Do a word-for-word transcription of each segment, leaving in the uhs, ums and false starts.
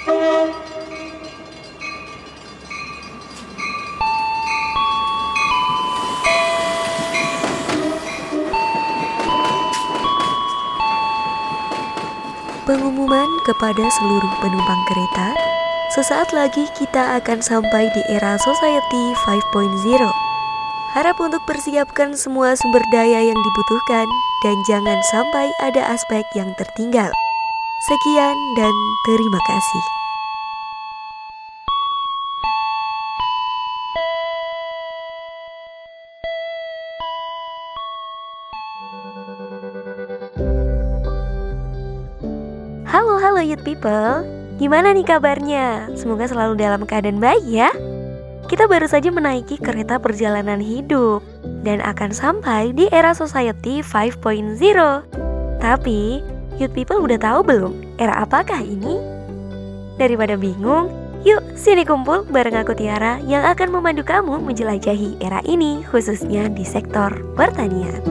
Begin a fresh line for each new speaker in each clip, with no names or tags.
Pengumuman kepada seluruh penumpang kereta, sesaat lagi kita akan sampai di era Society lima titik nol. Harap untuk persiapkan semua sumber daya yang dibutuhkan dan jangan sampai ada aspek yang tertinggal. Sekian dan terima kasih. Halo halo youth people, gimana nih kabarnya? Semoga selalu dalam keadaan baik ya. Kita baru saja menaiki kereta perjalanan hidup dan akan sampai di era Society lima titik nol. Tapi youth people udah tahu belum era apakah ini? Daripada bingung, yuk sini kumpul bareng aku Tiara yang akan memandu kamu menjelajahi era ini khususnya di sektor pertanian.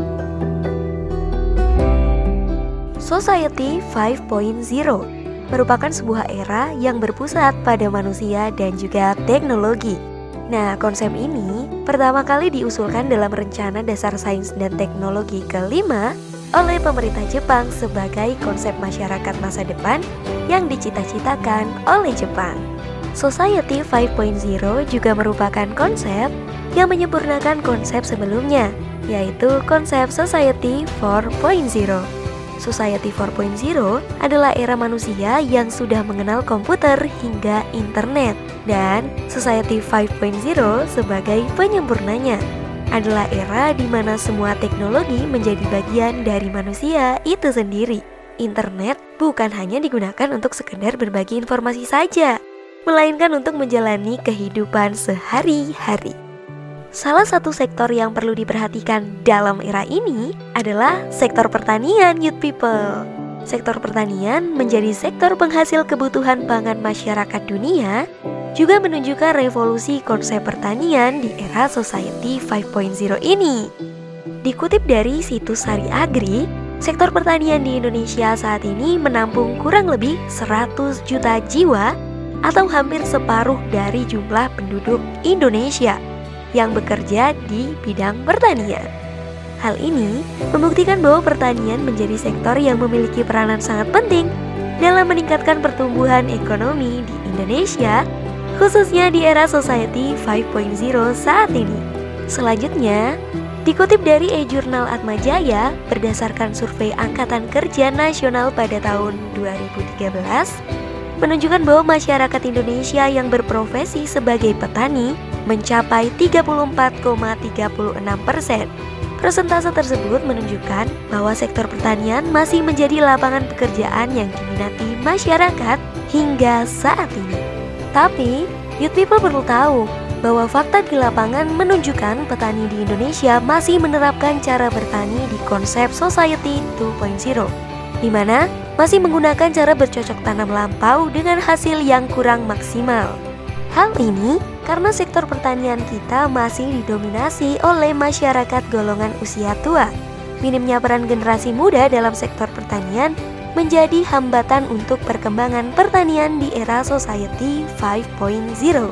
Society lima titik nol merupakan sebuah era yang berpusat pada manusia dan juga teknologi. Nah, konsep ini pertama kali diusulkan dalam Rencana Dasar Sains dan Teknologi kelima oleh pemerintah Jepang sebagai konsep masyarakat masa depan yang dicita-citakan oleh Jepang. Society lima titik nol juga merupakan konsep yang menyempurnakan konsep sebelumnya, yaitu konsep Society empat titik nol. Society empat titik nol adalah era manusia yang sudah mengenal komputer hingga internet, dan Society lima titik nol sebagai penyempurnanya adalah era di mana semua teknologi menjadi bagian dari manusia itu sendiri. Internet bukan hanya digunakan untuk sekedar berbagi informasi saja, melainkan untuk menjalani kehidupan sehari-hari. Salah satu sektor yang perlu diperhatikan dalam era ini adalah sektor pertanian, youth people. Sektor pertanian menjadi sektor penghasil kebutuhan pangan masyarakat dunia, juga menunjukkan revolusi konsep pertanian di era Society lima titik nol ini. Dikutip dari situs Sari Agri, sektor pertanian di Indonesia saat ini menampung kurang lebih seratus juta jiwa atau hampir separuh dari jumlah penduduk Indonesia yang bekerja di bidang pertanian. Hal ini membuktikan bahwa pertanian menjadi sektor yang memiliki peranan sangat penting dalam meningkatkan pertumbuhan ekonomi di Indonesia, khususnya di era Society lima titik nol saat ini. Selanjutnya, dikutip dari e-Jurnal Atmajaya berdasarkan survei Angkatan Kerja Nasional pada tahun dua ribu tiga belas, menunjukkan bahwa masyarakat Indonesia yang berprofesi sebagai petani mencapai tiga puluh empat koma tiga enam persen. Persentase tersebut menunjukkan bahwa sektor pertanian masih menjadi lapangan pekerjaan yang diminati masyarakat hingga saat ini. Tapi, youth people perlu tahu bahwa fakta di lapangan menunjukkan petani di Indonesia masih menerapkan cara bertani di konsep Society dua titik nol, di mana masih menggunakan cara bercocok tanam lampau dengan hasil yang kurang maksimal. Hal ini karena sektor pertanian kita masih didominasi oleh masyarakat golongan usia tua. Minimnya peran generasi muda dalam sektor pertanian menjadi hambatan untuk perkembangan pertanian di era Society lima titik nol.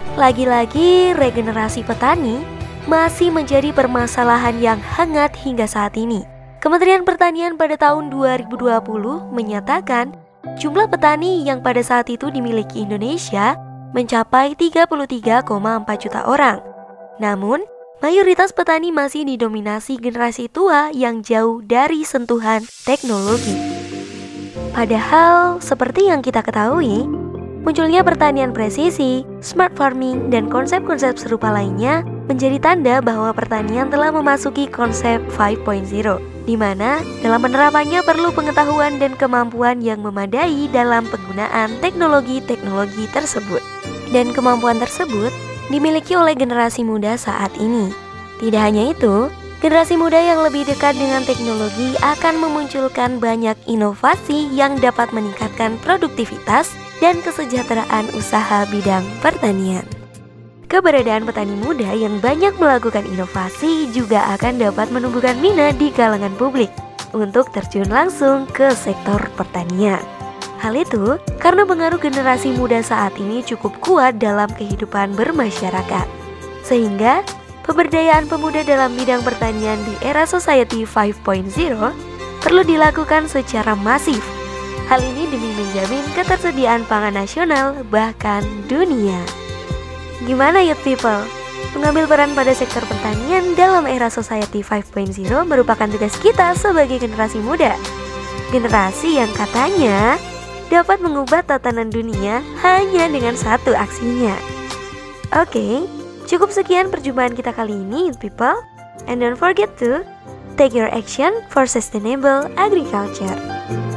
Lagi-lagi regenerasi petani masih menjadi permasalahan yang hangat hingga saat ini. Kementerian Pertanian pada tahun dua ribu dua puluh menyatakan jumlah petani yang pada saat itu dimiliki Indonesia mencapai tiga puluh tiga koma empat juta orang. Namun, mayoritas petani masih didominasi generasi tua yang jauh dari sentuhan teknologi. Padahal, seperti yang kita ketahui, munculnya pertanian presisi, smart farming, dan konsep-konsep serupa lainnya menjadi tanda bahwa pertanian telah memasuki konsep lima titik nol, di mana dalam penerapannya perlu pengetahuan dan kemampuan yang memadai dalam penggunaan teknologi-teknologi tersebut. Dan kemampuan tersebut dimiliki oleh generasi muda saat ini. Tidak hanya itu, generasi muda yang lebih dekat dengan teknologi akan memunculkan banyak inovasi yang dapat meningkatkan produktivitas dan kesejahteraan usaha bidang pertanian. Keberadaan petani muda yang banyak melakukan inovasi juga akan dapat menumbuhkan minat di kalangan publik untuk terjun langsung ke sektor pertanian. Hal itu karena pengaruh generasi muda saat ini cukup kuat dalam kehidupan bermasyarakat. Sehingga pemberdayaan pemuda dalam bidang pertanian di era Society lima titik nol perlu dilakukan secara masif. Hal ini demi menjamin ketersediaan pangan nasional bahkan dunia. Gimana youth people? Mengambil peran pada sektor pertanian dalam era Society lima titik nol merupakan tugas kita sebagai generasi muda. Generasi yang katanya dapat mengubah tatanan dunia hanya dengan satu aksinya. Oke, cukup sekian perjumpaan kita kali ini, youth people. And don't forget to take your action for sustainable agriculture.